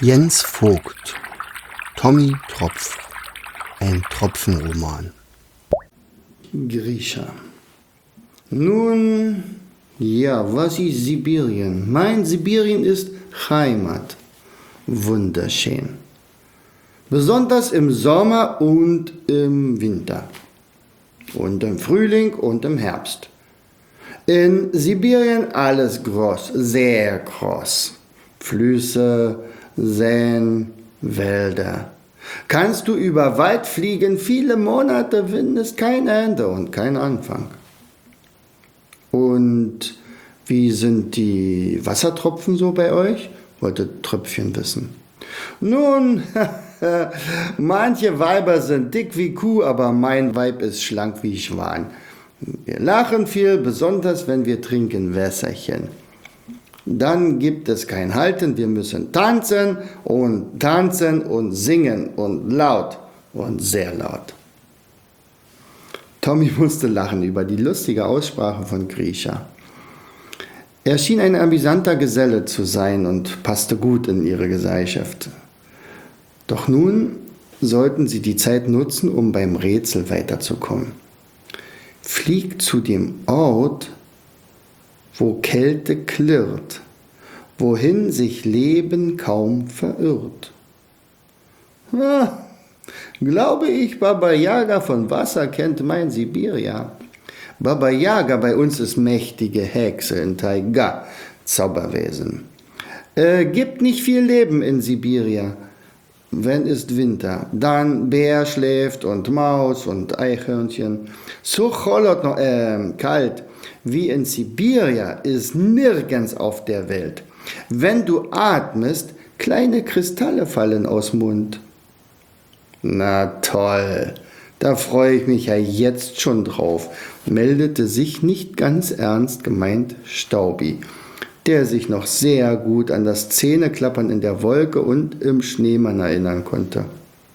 Jens Vogt, Tommy Tropf, ein Tropfenroman. Grisha. Nun, ja, was ist Sibirien? Mein Sibirien ist Heimat. Wunderschön. Besonders im Sommer und im Winter. Und im Frühling und im Herbst. In Sibirien alles groß, sehr groß. Flüsse, Seen, Wälder. Kannst du über Wald fliegen, viele Monate, Wind ist kein Ende und kein Anfang. Und wie sind die Wassertropfen so bei euch? Wollte Tröpfchen wissen. Nun, manche Weiber sind dick wie Kuh, aber mein Weib ist schlank wie Schwan. Wir lachen viel, besonders wenn wir trinken Wässerchen. Dann gibt es kein Halten, wir müssen tanzen und singen und laut und sehr laut. Tommy musste lachen über die lustige Aussprache von Grisha. Er schien ein amüsanter Geselle zu sein und passte gut in ihre Gesellschaft. Doch nun sollten sie die Zeit nutzen, um beim Rätsel weiterzukommen. Flieg zu dem Ort, wo Kälte klirrt, wohin sich Leben kaum verirrt. Glaube ich, Baba Yaga von Wasser kennt mein Sibiria. Baba Yaga bei uns ist mächtige Hexe in Taiga, Zauberwesen. Gibt nicht viel Leben in Sibiria. Wenn ist Winter, dann Bär schläft und Maus und Eichhörnchen. So kalt wie in Sibiria ist nirgends auf der Welt. Wenn du atmest, kleine Kristalle fallen aus Mund. Na toll, da freue ich mich ja jetzt schon drauf, meldete sich nicht ganz ernst gemeint Staubi, der sich noch sehr gut an das Zähneklappern in der Wolke und im Schneemann erinnern konnte.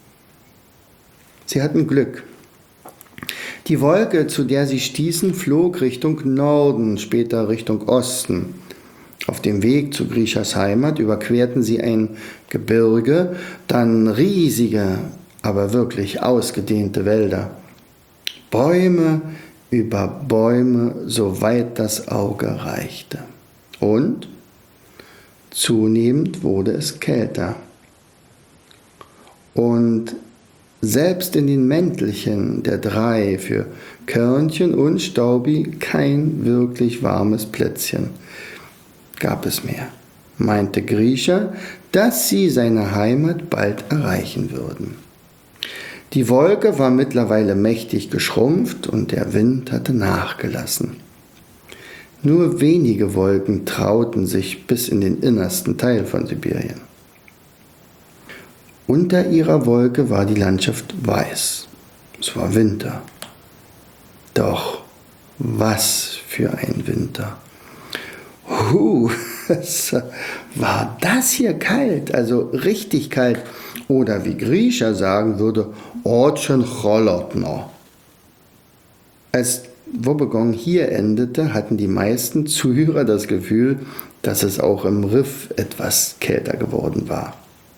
Sie hatten Glück. Die Wolke, zu der sie stießen, flog Richtung Norden, später Richtung Osten. Auf dem Weg zu Grishas Heimat überquerten sie ein Gebirge, dann riesige, aber wirklich ausgedehnte Wälder. Bäume über Bäume, soweit das Auge reichte. Und zunehmend wurde es kälter. Und selbst in den Mäntelchen der drei für Körnchen und Staubi kein wirklich warmes Plätzchen gab es mehr, meinte Grisha, dass sie seine Heimat bald erreichen würden. Die Wolke war mittlerweile mächtig geschrumpft und der Wind hatte nachgelassen. Nur wenige Wolken trauten sich bis in den innersten Teil von Sibirien. Unter ihrer Wolke war die Landschaft weiß. Es war Winter. Doch was für ein Winter! War das hier kalt, also richtig kalt. Oder wie Grisha sagen würde, очень холодно. Als Wobegon hier endete, hatten die meisten Zuhörer das Gefühl, dass es auch im Riff etwas kälter geworden war.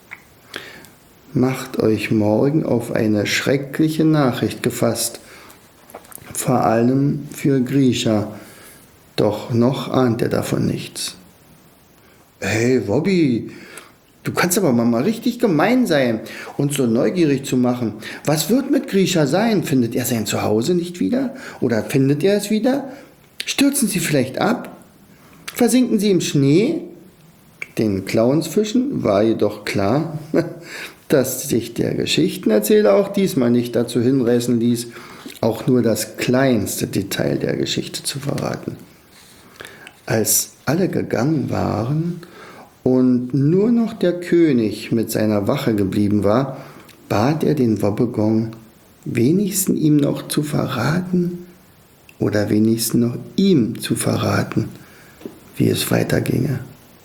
Macht euch morgen auf eine schreckliche Nachricht gefasst, vor allem für Grisha, doch noch ahnt er davon nichts. Hey, Wobby, du kannst aber mal richtig gemein sein und so neugierig zu machen. Was wird mit Grisha sein? Findet er sein Zuhause nicht wieder? Oder findet er es wieder? Stürzen sie vielleicht ab? Versinken sie im Schnee? Den Clownsfischen war jedoch klar, dass sich der Geschichtenerzähler auch diesmal nicht dazu hinreißen ließ, auch nur das kleinste Detail der Geschichte zu verraten. Als alle gegangen waren und nur noch der König mit seiner Wache geblieben war, bat er den Wobbegong, wenigstens ihm noch zu verraten oder wenigstens noch ihm zu verraten, wie es weiterginge.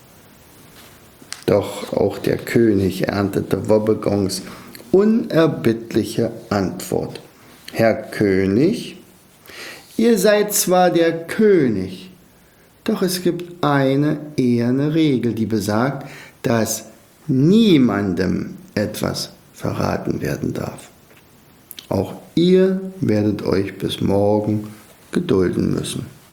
Doch auch der König erntete Wobbegongs unerbittliche Antwort. Herr König, ihr seid zwar der König, doch es gibt eine eherne Regel, die besagt, dass niemandem etwas verraten werden darf. Auch ihr werdet euch bis morgen gedulden müssen.